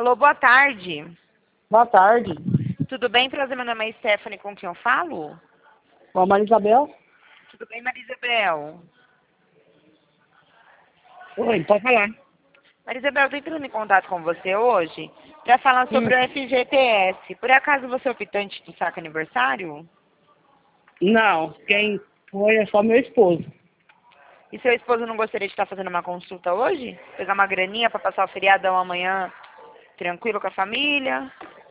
Alô, boa tarde. Boa tarde. Tudo bem? Prazer, meu nome é Stephanie, com quem eu falo? Bom, Maria Isabel? Tudo bem, Marisabel? Oi, pode falar. Marisabel, eu tô entrando em contato com você hoje para falar sobre o FGTS. Por acaso você é optante do saque aniversário? Não, quem foi é só meu esposo. E seu esposo não gostaria de estar fazendo uma consulta hoje? Pegar uma graninha para passar o feriadão amanhã tranquilo com a família?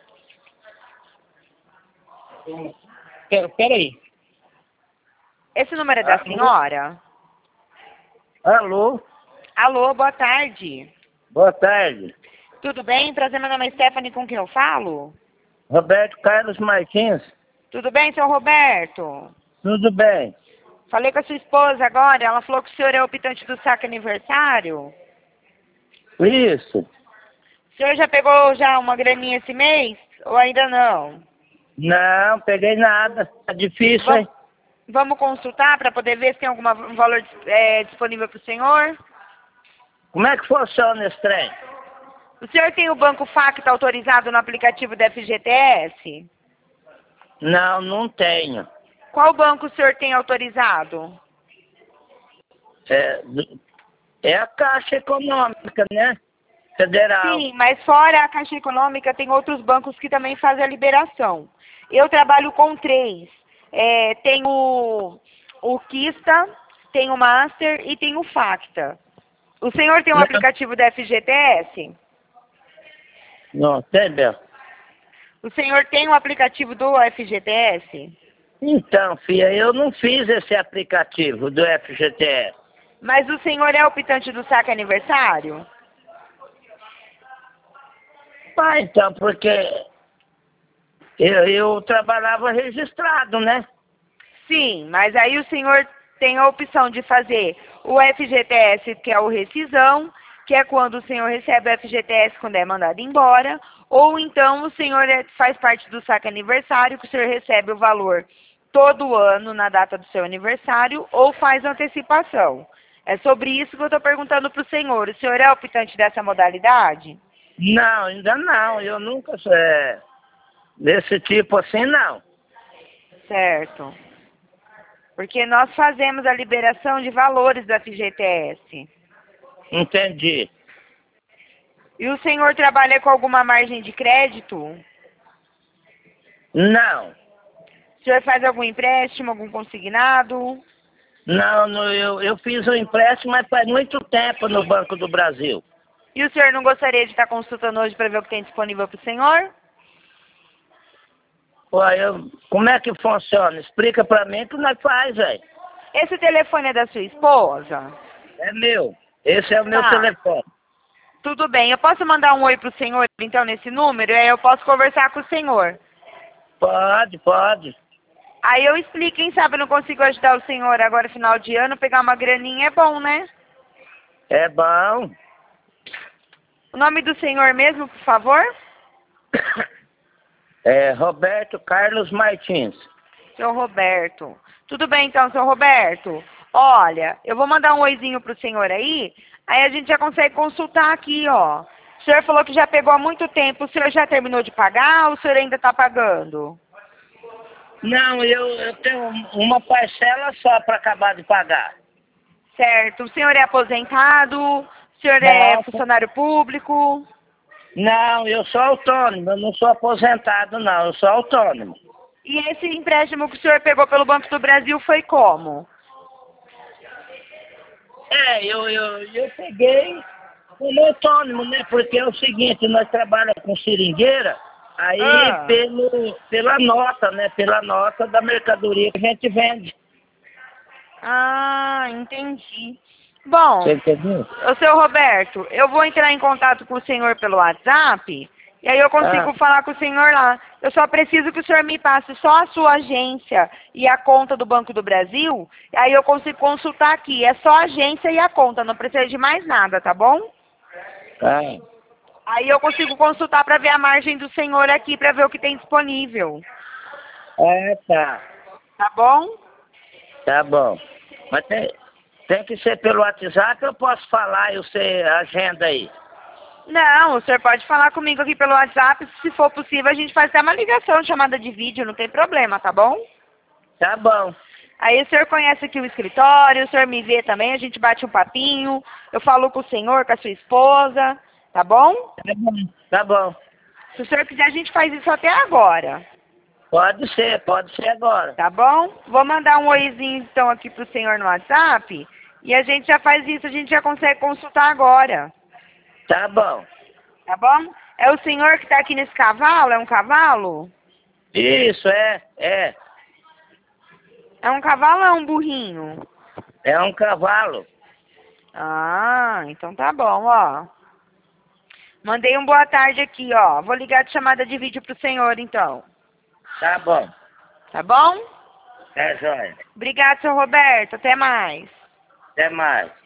Peraí. Esse número é da senhora? Alô, Alô, boa tarde. boa tarde. Tudo bem? Prazer, meu nome é Stephanie, com quem eu falo? Roberto Carlos Martins, Tudo bem, seu Roberto? tudo bem? Falei com a sua esposa agora, ela falou que o senhor é optante do saque aniversário. Isso. O senhor já pegou já uma graninha esse mês? Ou ainda não? Não, peguei nada. Tá difícil, hein? Vamos consultar para poder ver se tem algum valor disponível para o senhor? Como é que funciona esse trem? O senhor tem o Banco Facta autorizado no aplicativo da FGTS? Não, não tenho. Qual banco o senhor tem autorizado? É a Caixa Econômica, né? Federal. Sim, mas fora a Caixa Econômica tem outros bancos que também fazem a liberação. Eu trabalho com 3. Tem o Kista, tem o Master e tem o Facta. O senhor tem um Não. aplicativo da FGTS? Não, entendeu? O senhor tem um aplicativo do FGTS? Então, filha, eu não fiz esse aplicativo do FGTS. Mas o senhor é optante do saque aniversário? Ah, então, porque eu trabalhava registrado, né? Sim, mas aí o senhor tem a opção de fazer o FGTS, que é o rescisão, que é quando o senhor recebe o FGTS quando é mandado embora, ou então o senhor faz parte do saque aniversário, que o senhor recebe o valor todo ano na data do seu aniversário, ou faz antecipação. É sobre isso que eu estou perguntando para o senhor. O senhor é optante dessa modalidade? Não, ainda não. Eu nunca... desse tipo assim, não. Certo. Porque nós fazemos a liberação de valores do FGTS. Entendi. E o senhor trabalha com alguma margem de crédito? Não. O senhor faz algum empréstimo, algum consignado? Não, eu fiz um empréstimo, mas faz muito tempo no Banco do Brasil. E o senhor não gostaria de estar consultando hoje para ver o que tem disponível para o senhor? Como é que funciona? Explica pra mim que nós faz, velho. Esse telefone é da sua esposa? É meu. Esse é o meu Tá. telefone. Tudo bem. Eu posso mandar um oi para o senhor, então, nesse número? E aí eu posso conversar com o senhor. Pode, pode. Aí eu explico, quem sabe eu não consigo ajudar o senhor agora, final de ano, pegar uma graninha é bom, né? É bom. O nome do senhor mesmo, por favor? É Roberto Carlos Martins. Seu Roberto. Tudo bem, então, seu Roberto? Olha, eu vou mandar um oizinho pro senhor aí a gente já consegue consultar aqui, ó. O senhor falou que já pegou há muito tempo. O senhor já terminou de pagar ou o senhor ainda está pagando? Não, eu tenho uma parcela só para acabar de pagar. Certo. O senhor é aposentado? O senhor é funcionário público? Não, eu sou autônomo, eu não sou aposentado, não, eu sou autônomo. E esse empréstimo que o senhor pegou pelo Banco do Brasil foi como? Eu peguei como autônomo, né? Porque é o seguinte, nós trabalhamos com seringueira, aí pela nota, né? Pela nota da mercadoria que a gente vende. Ah, entendi. Bom, Você entendeu? ô seu Roberto, eu vou entrar em contato com o senhor pelo WhatsApp e aí eu consigo falar com o senhor lá. Eu só preciso que o senhor me passe só a sua agência e a conta do Banco do Brasil, e aí eu consigo consultar aqui. É só a agência e a conta, não precisa de mais nada, tá bom? Aí eu consigo consultar para ver a margem do senhor aqui, para ver o que tem disponível. Tá. Tá bom? Tá bom. Mas tem que ser pelo WhatsApp, eu posso falar e você agenda aí. Não, o senhor pode falar comigo aqui pelo WhatsApp. Se for possível, a gente faz até uma ligação, chamada de vídeo, não tem problema, tá bom? Tá bom. Aí o senhor conhece aqui o escritório, o senhor me vê também, a gente bate um papinho, eu falo com o senhor, com a sua esposa, tá bom? Tá bom. Tá bom. Se o senhor quiser, a gente faz isso até agora, Pode ser agora. tá bom? Vou mandar um oizinho então aqui pro senhor no WhatsApp e a gente já faz isso, a gente já consegue consultar agora, Tá bom. tá bom? É o senhor que tá aqui nesse cavalo? É um cavalo? Isso, é. É um cavalo ou é um burrinho? É um cavalo. Ah, então tá bom, ó. Mandei um boa tarde aqui, ó. Vou ligar de chamada de vídeo pro senhor, então. Tá bom. Tá bom? É jóia. Obrigado, seu Roberto. Até mais. Até mais.